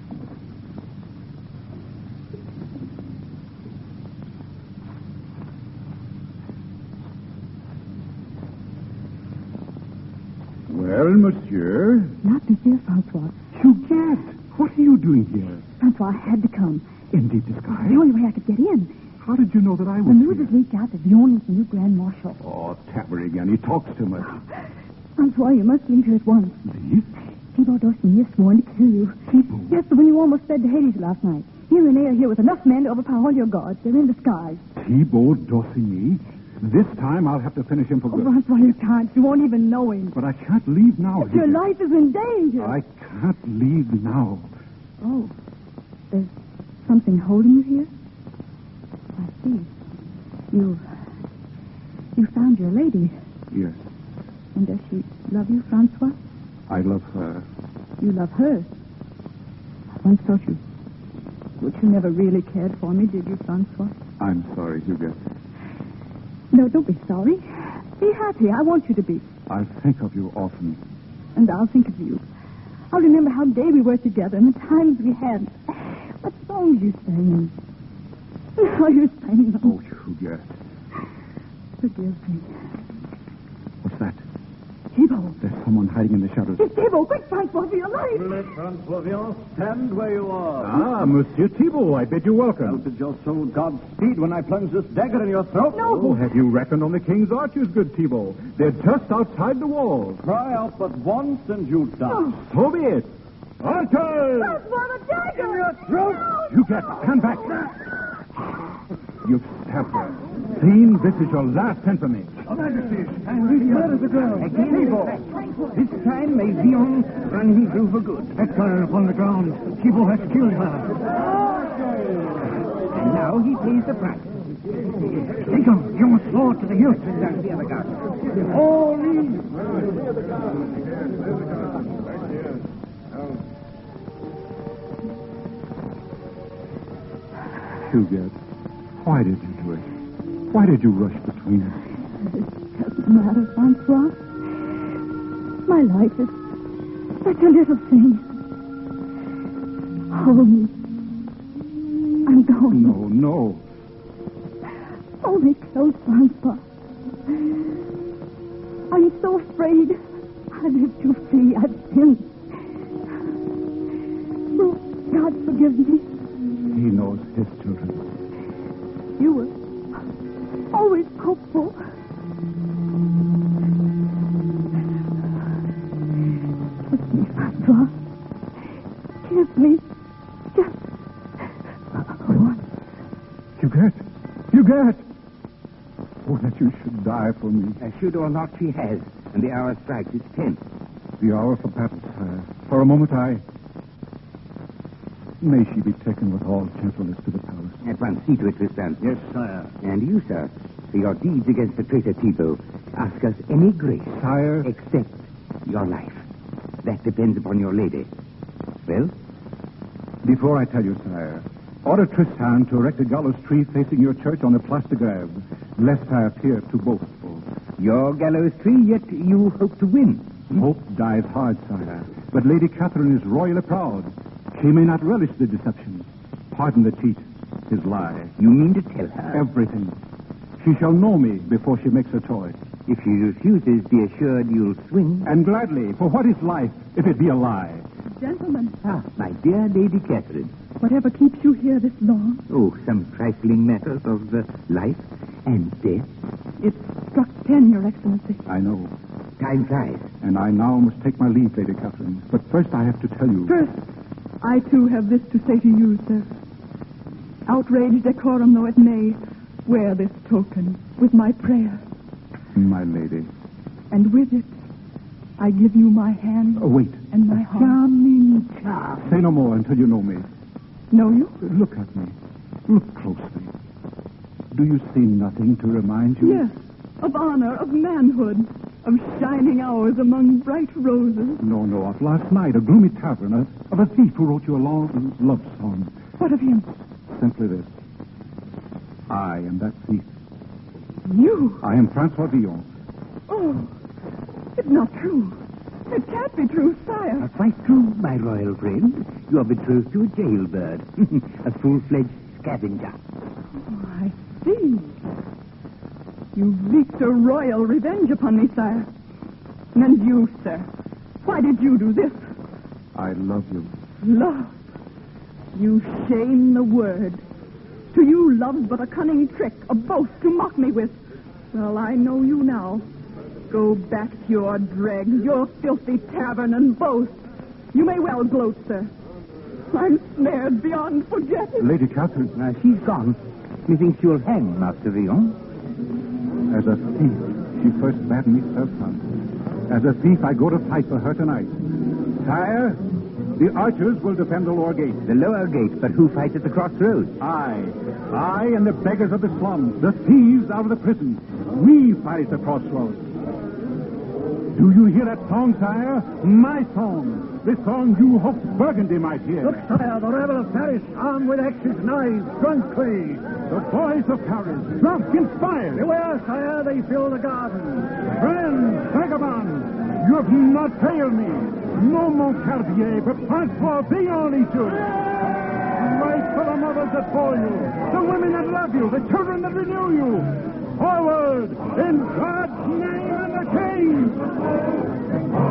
Well, monsieur. Not Monsieur Francois. Huguette, what are you doing here? Francois had to come. In deep disguise? The only way I could get in. How did you know that I was The news here? has leaked out that Vion is the new Grand Marshal. Oh, Tabber again. He talks too much. Francois, you must leave here at once. Leave? Thibault D'Orsini has sworn to kill you. Thibault? Yes, the one you almost fed to Hades last night. He and Rene are here with enough men to overpower all your guards. They're in disguise. Thibault D'Orsini? This time I'll have to finish him for Oh, good. Francois, you can't. You won't even know him. But I can't leave now. Your Huguette. life is in danger. I can't leave now. Oh, there's something holding you here? I see. You... You found your lady. Yes, And does she love you, Francois? I love her. You love her. I once thought you... But you never really cared for me, did you, Francois? I'm sorry, Huguette. No, don't be sorry. Be happy. I want you to be. I'll think of you often. And I'll think of you. I'll remember how gay we were together and the times we had. What songs you sang. How you sang them. Oh, Huguette. Forgive me. What's that? Thibault. There's someone hiding in the shadows. It's Thibault. Quick, Francois, for your life. Let Francois Vion stand where you are. Ah, Monsieur Thibault, I bid you welcome. I'll bid your soul Godspeed when I plunge this dagger in your throat. Oh, have you reckoned on the king's archers, good Thibault? They're just outside the walls. Cry out but once and you die. So be it. Archers! Francois, the dagger. In your throat! Huguette, stand back. You've stabbed her. Seen, this is your last infamy. Your Majesty, and where is the girl? Thibault. This time may Vion run him through for good. That girl upon the ground. Thibault has killed her. And now he pays the price. Take him. You must sword to the hilt. All in. Huguette, why did you do it? Why did you rush between us? It doesn't matter, Francois. My life is such a little thing. Hold me. I'm going. No, no. Hold me close, Francois. I'm so afraid. I live too free. I've sinned. Oh, God forgive me. He knows his children. You were always hopeful. Kiss me, Francois. Kiss me. Just once. Huguette! Huguette! Oh, that you should die for me. As should or not she has, and the hour strikes its tenth. The hour for battle, sire. For a moment I... May she be taken with all gentleness to the palace. At once, see to it, Tristan. Yes, sire. And you, sir, for your deeds against the traitor Thibault, ask us any grace. Sire... Except your life. That depends upon your lady. Well? Before I tell you, sire, order Tristan to erect a gallows tree facing your church on the Place de Grève, lest I appear too boastful. Your gallows tree, yet you hope to win. Hope dies hard, sire. But Lady Catherine is royally proud. She may not relish the deception. Pardon the cheat, his lie. You mean to tell her? Everything. She shall know me before she makes her choice. If she refuses, be assured you'll swing. And gladly, for what is life if it be a lie? Gentlemen, Ah, my dear Lady Catherine. whatever keeps you here this long? Oh, some trifling matters of uh, life and death. It's struck ten, Your Excellency. I know. Time flies. And I now must take my leave, Lady Catherine. But first I have to tell you... First, I too have this to say to you, sir. outrage decorum though it may, wear this token with my prayer. My lady. And with it, I give you my hand Oh, wait. and my heart. Charming, Charles. Say no more until you know me. Know you? Look at me. Look closely. Do you see nothing to remind you? Yes, of honor, of manhood, of shining hours among bright roses. No, no, of last night, a gloomy tavern, a, of a thief who wrote you a long love song. What of him? Simply this. I am that thief. You? I am Francois Villon. Oh, it's not true. It can't be true, sire. Quite true, my royal friend. You are betrothed to a jailbird, a full-fledged scavenger. Oh, I see. You wreaked a royal revenge upon me, sire. And you, sir, why did you do this? I love you. Love. You shame the word. To you, love's but a cunning trick, a boast to mock me with. Well, I know you now. Go back to your dregs, your filthy tavern, and boast. You may well gloat, sir. I'm snared beyond forgetting. Lady Catherine. Uh, she's gone. Methinks you'll hang, Master Villon. As a thief, she first bade me serve her. As a thief, I go to fight for her tonight. Sire, the archers will defend the lower gate. The lower gate, but who fights at the crossroads? I. I and the beggars of the slums, the thieves out of the prison. We fight at the crossroads. Do you hear that song, sire? My song. The song you hoped Burgundy might hear. Look, sire, the rebel of Paris, armed with axes, knives, drunkenly. The boys of Paris, drunk, inspired. Beware, sire, they fill the garden. Friends, vagabonds, you have not failed me. No Montcartier, but Francois Villon leads you. Fight for the mothers that bore you, the women that love you, the children that renew you. Forward, in God's name and the King!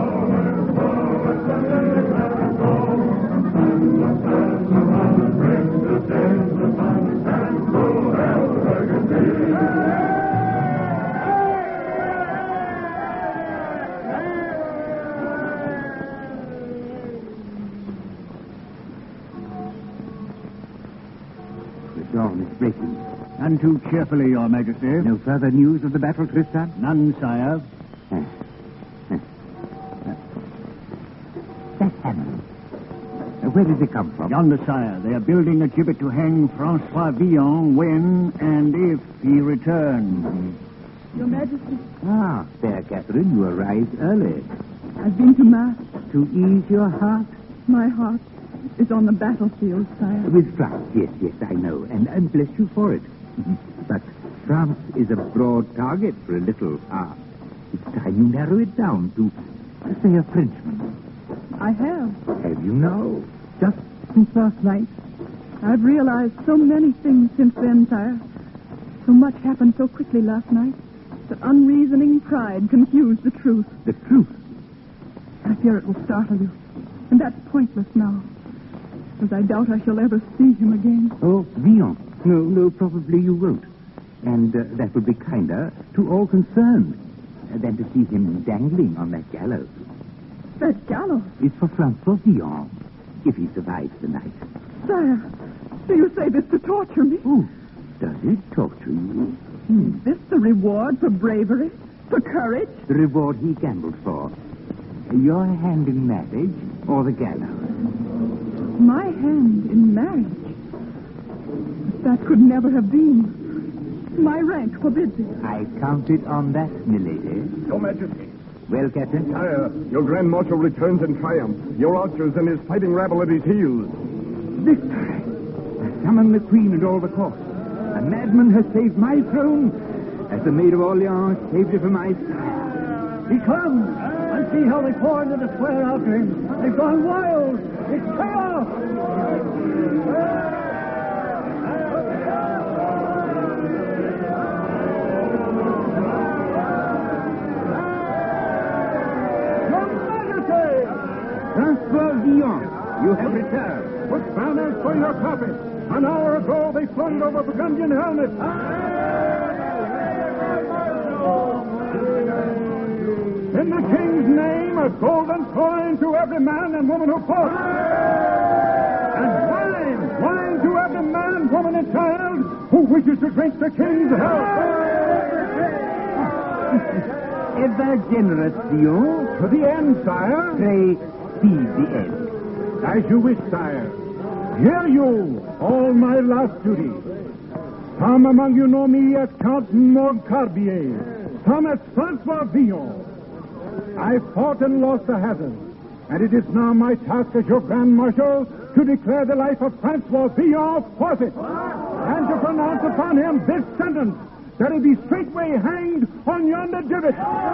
The dawn is breaking. None too cheerfully, Your Majesty. No further news of the battle, Tristan? None, sire. Uh, uh, uh, that hammer. Uh, where did it come from? Yonder, sire. They are building a gibbet to hang Francois Villon when and if he returns. Your Majesty, Ah, fair Catherine, you arrived early. I've been to Mass. To ease your heart? My heart is on the battlefield, sire. With France, yes, yes, I know. And, and bless you for it. But France is a broad target for a little art. It's time you narrow it down to, say, a Frenchman. I have. Have you now? Just since last night? I've realized so many things since then, sire. So much happened so quickly last night that unreasoning pride confused the truth. The truth? I fear it will startle you. And that's pointless now, because I doubt I shall ever see him again. Oh, Villon. No, no, probably you won't. And uh, that would be kinder to all concerned uh, than to see him dangling on that gallows. That gallows? It's for Francois Villon, if he survives the night. Sire, do you say this to torture me? Oh, does it torture you? Hmm. Is this the reward for bravery, for courage? The reward he gambled for. Your hand in marriage or the gallows? My hand in marriage? That could never have been. My rank forbids it. I counted on that, milady. Your Majesty. Well, Captain? Sire, your Grand Marshal returns in triumph. Your archers and his fighting rabble at his heels. Victory! Summon the Queen and all the court. A madman has saved my throne, as the Maid of Orleans saved it for my sire. He comes! And see how they pour into the square after him. They've gone wild. It's chaos! Francois Villon, you have returned. Put banners for your carpet. An hour ago, they flung over Burgundian helmets. In the king's name, a golden coin to every man and woman who fought. And wine, wine to every man, woman, and child wishes to drink the king's health? Ever generous, Villon. To the end, sire. Pray, speed the end. As you wish, sire. Hear you, all my last duty. Some among you know me as Count Montcarbier, some as Francois Villon. I fought and lost the hazard, and it is now my task as your Grand Marshal to declare the life of Francois Villon forfeit, and to pronounce upon him this sentence, that he be straightway hanged on yonder gibbet.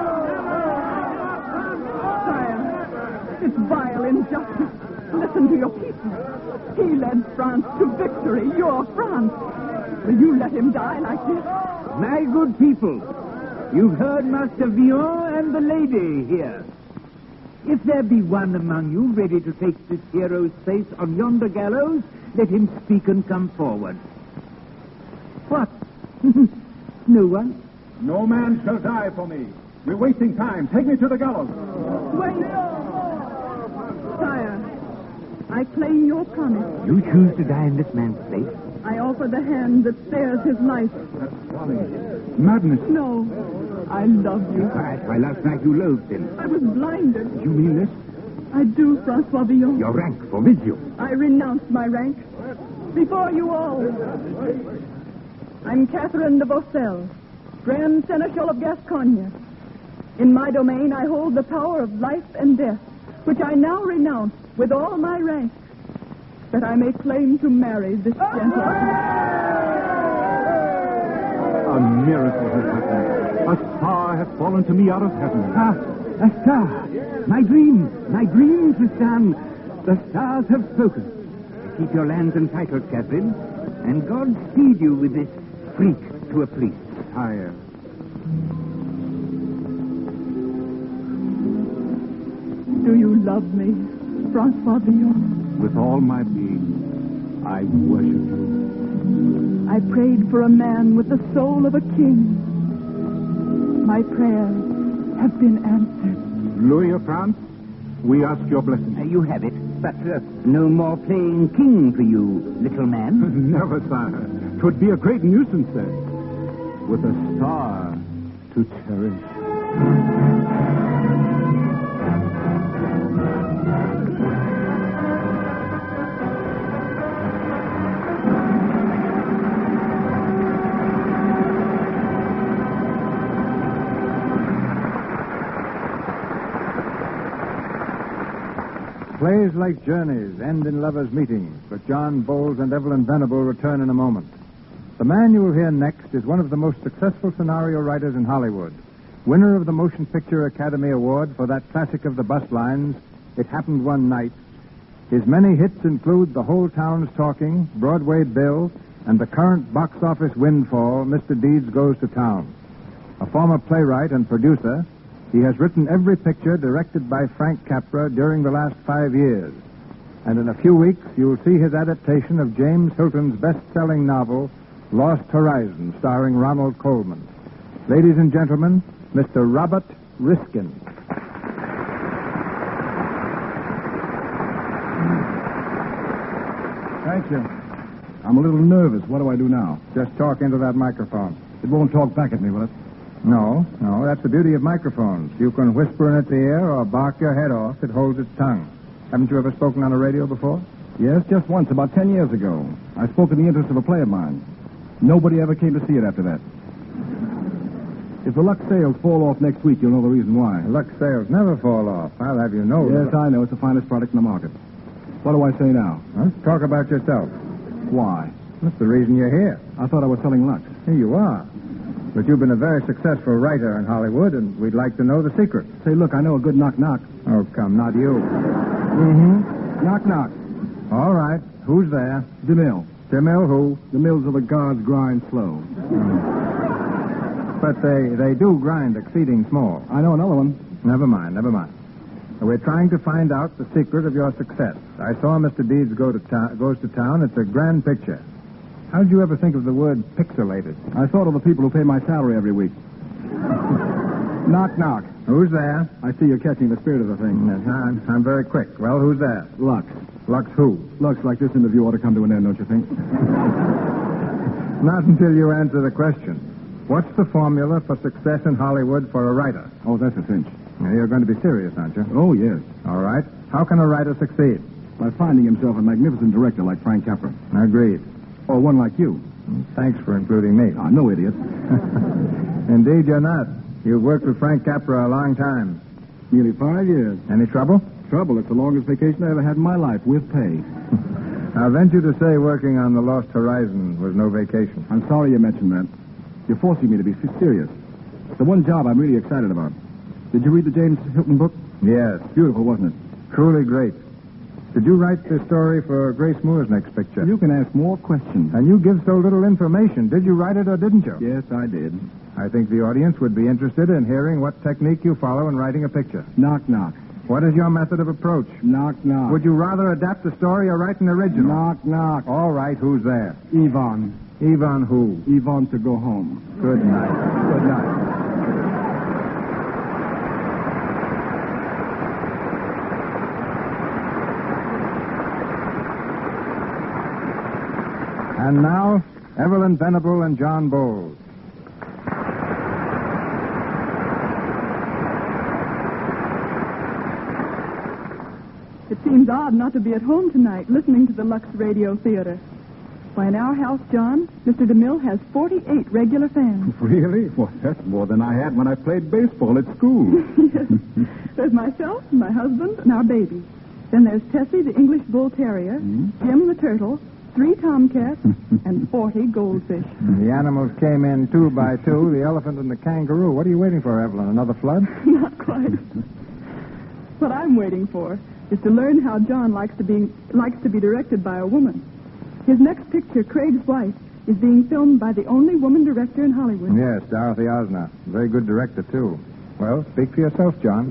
Sire, it's vile injustice. Listen to your people. He led France to victory, your France. Will you let him die like this? My good people, you've heard Master Villon and the lady here. If there be one among you ready to take this hero's place on yonder gallows, let him speak and come forward. What? No one? No man shall die for me. We're wasting time. Take me to the gallows. Wait. Sire, I claim your promise. You choose to die in this man's place? I offer the hand that spares his life. That's folly. Madness. No, I love you. That's why last night you loathed him. I was blinded. You mean this? I do, Francois Villon. Your rank forbids you. I renounce my rank. Before you all. I'm Catherine de Vaucelles, Grand Seneschal of Gascogne. In my domain, I hold the power of life and death, which I now renounce with all my rank, that I may claim to marry this gentleman. A miracle has happened. A star has fallen to me out of heaven. Ah, a star. My dream. My dream, Tristan. The stars have spoken. Keep your lands and titles, Catherine, and God speed you with this freak to a priest. Sire. Do you love me, Francois Villon? With all my being, I worship you. I prayed for a man with the soul of a king. My prayers have been answered. Louis of France, we ask your blessing. Uh, you have it, but uh, no more playing king for you, little man. Never, sire. 'Twould be a great nuisance, sir. With a star to cherish. Plays like journeys end in lovers' meetings, but John Bowles and Evelyn Venable return in a moment. The man you will hear next is one of the most successful scenario writers in Hollywood, winner of the Motion Picture Academy Award for that classic of the bus lines, It Happened One Night. His many hits include The Whole Town's Talking, Broadway Bill, and the current box office windfall, Mister Deeds Goes to Town. A former playwright and producer, he has written every picture directed by Frank Capra during the last five years. And in a few weeks, you'll see his adaptation of James Hilton's best-selling novel, Lost Horizon, starring Ronald Colman. Ladies and gentlemen, Mister Robert Riskin. Thank you. I'm a little nervous. What do I do now? Just talk into that microphone. It won't talk back at me, will it? No, no, that's the beauty of microphones. You can whisper in its ear or bark your head off. It holds its tongue. Haven't you ever spoken on a radio before? Yes, just once, about ten years ago. I spoke in the interest of a play of mine. Nobody ever came to see it after that. If the Lux sales fall off next week, you'll know the reason why. Lux sales never fall off. I'll have you know. Yes, I know. It's the finest product in the market. What do I say now? Huh? Talk about yourself. Why? That's the reason you're here. I thought I was selling Lux. Here you are. But you've been a very successful writer in Hollywood, and we'd like to know the secret. Say, look, I know a good knock-knock. Oh, come, not you. Mm-hmm. Knock-knock. All right. Who's there? DeMille. DeMille who? The mills of the gods grind slow. Mm. But they, they do grind exceeding small. I know another one. Never mind, never mind. We're trying to find out the secret of your success. I saw Mister Deeds Go to ta- Goes to Town. It's a grand picture. How did you ever think of the word pixelated? I thought of the people who pay my salary every week. Knock, knock. Who's there? I see you're catching the spirit of the thing. Yes, I'm, I'm very quick. Well, who's there? Lux. Lux who? Lux, like this interview ought to come to an end, don't you think? Not until you answer the question. What's the formula for success in Hollywood for a writer? Oh, that's a cinch. Now, you're going to be serious, aren't you? Oh, yes. All right. How can a writer succeed? By finding himself a magnificent director like Frank Capra. Agreed. Or one like you. Thanks for including me. Ah, no idiot. Indeed, you're not. You've worked with Frank Capra a long time. Nearly five years. Any trouble? Trouble. It's the longest vacation I ever had in my life, with pay. I'll venture to say working on The Lost Horizon was no vacation. I'm sorry you mentioned that. You're forcing me to be serious. It's the one job I'm really excited about. Did you read the James Hilton book? Yes. Beautiful, wasn't it? Truly great. Did you write the story for Grace Moore's next picture? You can ask more questions. And you give so little information. Did you write it or didn't you? Yes, I did. I think the audience would be interested in hearing what technique you follow in writing a picture. Knock, knock. What is your method of approach? Knock, knock. Would you rather adapt the story or write an original? Knock, knock. All right, who's there? Yvonne. Yvonne who? Yvonne to go home. Good night. Good night. And now, Evelyn Venable and John Bowles. It seems odd not to be at home tonight listening to the Lux Radio Theater. Why, in our house, John, Mister DeMille has forty-eight regular fans. Really? Well, that's more than I had when I played baseball at school. Yes. There's myself, my husband, and our baby. Then there's Tessie, the English Bull Terrier, mm-hmm. Jim the Turtle, three tomcats, and forty goldfish. The animals came in two by two, the elephant and the kangaroo. What are you waiting for, Evelyn? Another flood? Not quite. What I'm waiting for is to learn how John likes to be likes to be directed by a woman. His next picture, Craig's Wife, is being filmed by the only woman director in Hollywood. Yes, Dorothy Osner. Very good director, too. Well, speak for yourself, John.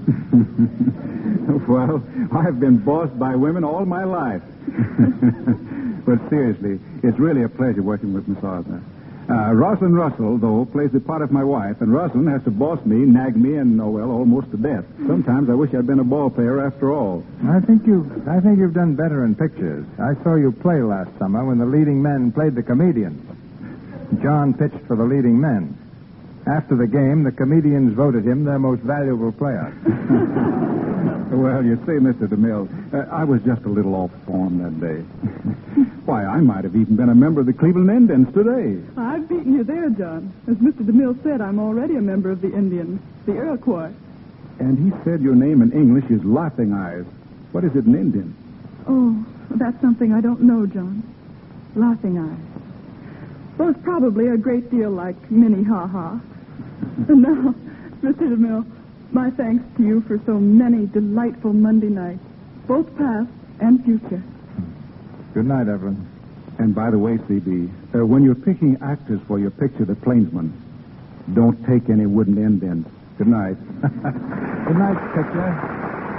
Well, I've been bossed by women all my life. But seriously, it's really a pleasure working with Miss Osner. Uh, Rosalind Russell, though, plays the part of my wife, and Rosalind has to boss me, nag me, and, oh, well, almost to death. Sometimes I wish I'd been a ball player after all. I think you've, I think you've done better in pictures. I saw you play last summer when the leading men played the comedians. John pitched for the leading men. After the game, the comedians voted him their most valuable player. Well, you see, Mister DeMille, uh, I was just a little off form that day. Why, I might have even been a member of the Cleveland Indians today. I've beaten you there, John. As Mister DeMille said, I'm already a member of the Indians, the Iroquois. And he said your name in English is Laughing Eyes. What is it in Indian? Oh, that's something I don't know, John. Laughing Eyes. Well, it's probably a great deal like Minnie-Ha-Ha. And now, Mister DeMille, my thanks to you for so many delightful Monday nights, both past and future. Good night, Evelyn. And by the way, C B, uh, when you're picking actors for your picture, The Plainsman, don't take any wooden indents. Good night. Good night, picture.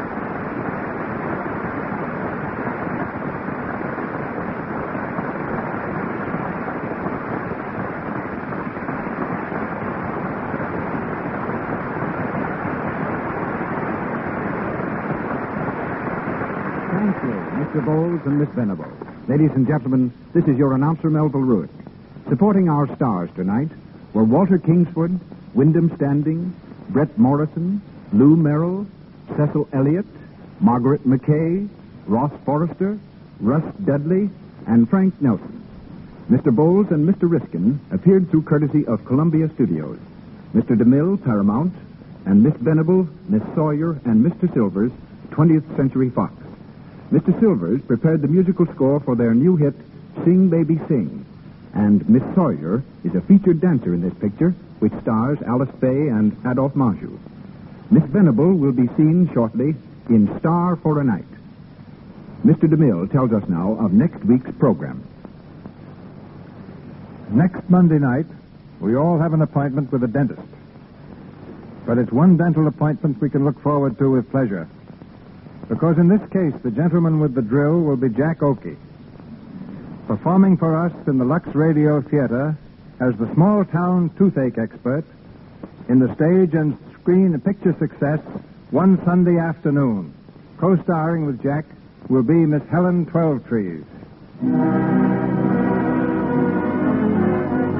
Mister Bowles and Miss Venable. Ladies and gentlemen, this is your announcer, Melville Ruick. Supporting our stars tonight were Walter Kingsford, Wyndham Standing, Brett Morrison, Lou Merrill, Cecil Elliott, Margaret McKay, Ross Forrester, Russ Dudley, and Frank Nelson. Mister Bowles and Mister Riskin appeared through courtesy of Columbia Studios. Mister DeMille, Paramount, and Miss Venable, Miss Sawyer, and Mister Silvers, twentieth Century Fox. Mister Silvers prepared the musical score for their new hit, Sing Baby Sing. And Miss Sawyer is a featured dancer in this picture, which stars Alice Faye and Adolphe Menjou. Miss Venable will be seen shortly in Star for a Night. Mister DeMille tells us now of next week's program. Next Monday night, we all have an appointment with a dentist. But it's one dental appointment we can look forward to with pleasure. Because in this case, the gentleman with the drill will be Jack Oakey. Performing for us in the Lux Radio Theater as the small-town toothache expert in the stage and screen picture success One Sunday Afternoon. Co-starring with Jack will be Miss Helen Twelvetrees.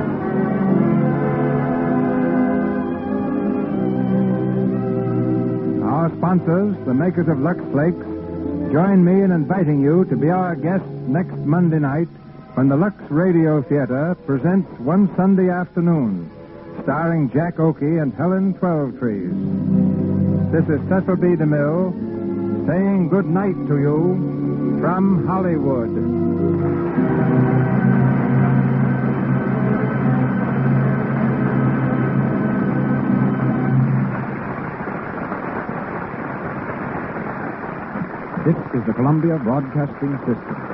sponsors, the makers of Lux Flakes, join me in inviting you to be our guest next Monday night when the Lux Radio Theater presents One Sunday Afternoon, starring Jack Oakey and Helen Twelvetrees. This is Cecil B. DeMille saying good night to you from Hollywood. This is the Columbia Broadcasting System.